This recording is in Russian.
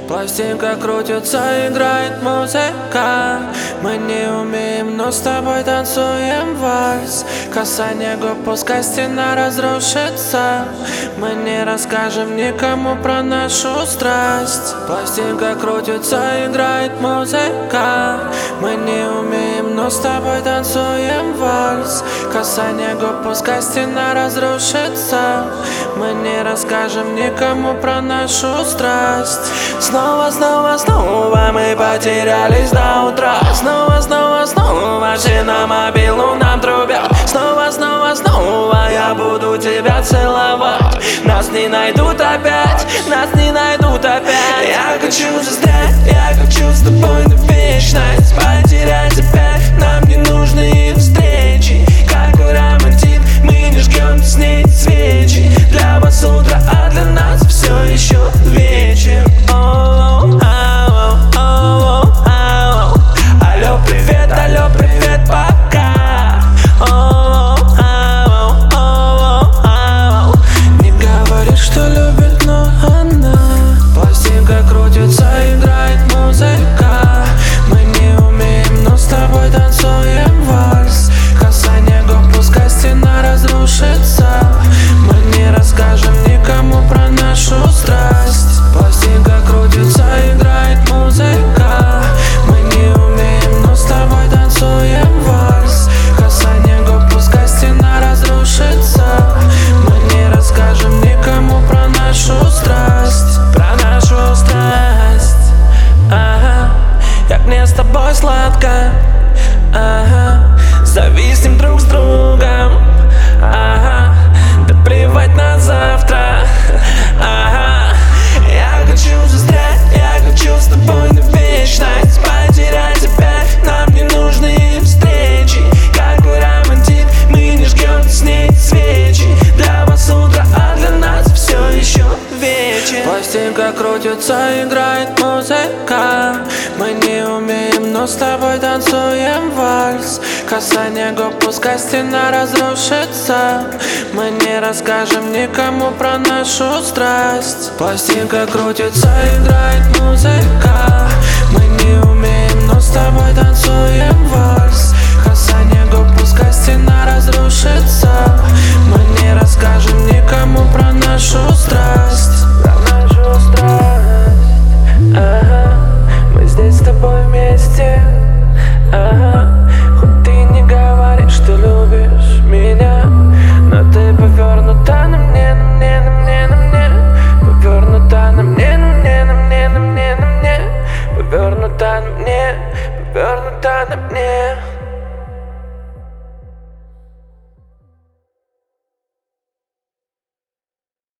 Пластинка крутится, играет музыка. Мы не умеем, но с тобой танцуем вальс. Касание губ, пускай стена разрушится. Мы не расскажем никому про нашу страсть. Пластинка крутится, играет музыка. Мы не умеем, но с тобой танцуем вальс. Касание губ, пускай стена разрушится. Мы не расскажем никому про нашу страсть. Снова, снова, снова мы потерялись до утра. Снова, снова, снова все на мобилу нам трубят. Снова, снова, снова я буду тебя целовать. Нас не найдут опять, нас не найдут опять. Я хочу застрять, я хочу с тобой на вечность. Потерять опять, нам не нужны встречи. Как у романтик, мы не жгем с ней свечи. Для вас утро, а для нас все еще вечер. Алло, привет, пока. Не говорит, что любит, но она. Пластинка крутится, играет музыка. Мы не умеем, но с тобой танцуем вальс. Касание губ, пускай стена разрушится. Мы не расскажем никому про нашу страсть. Пластинка крутится, играет музыка. Мы не умеем, но с тобой танцуем вальс. Касание губ, пускай стена разрушится. Мы не расскажем никому про нашу страсть. Про нашу страсть. Ага. Как мне с тобой сладко. Ага. Зависнем друг с другом. Ага. Да плевать на завтра. Ага. Я хочу застрять, я хочу с тобой на вечность. Потерять опять, нам не нужны встречи. Как у романтик, мы не жгем с ней свечи. Для вас утро, а для нас все еще вечер. Пластинка крутится, играет музыка. Мы не умеем, но с тобой танцуем вальс. Касание губ, пускай стена разрушится. Мы не расскажем никому про нашу страсть. Пластинка крутится, играет музыка. Мы не умеем, но с тобой танцуем вальс. Касание губ, пускай стена разрушится. Мы не расскажем никому про нашу страсть. Про нашу страсть. Ага. Мы здесь с тобой вместе. Ага. Хоть ты не говоришь, что любишь меня, но ты повернута на мне, на мне, на мне, на мне. Повернута на мне, на мне, на мне, на мне, на мне. Повернута на мне, повернута на мне.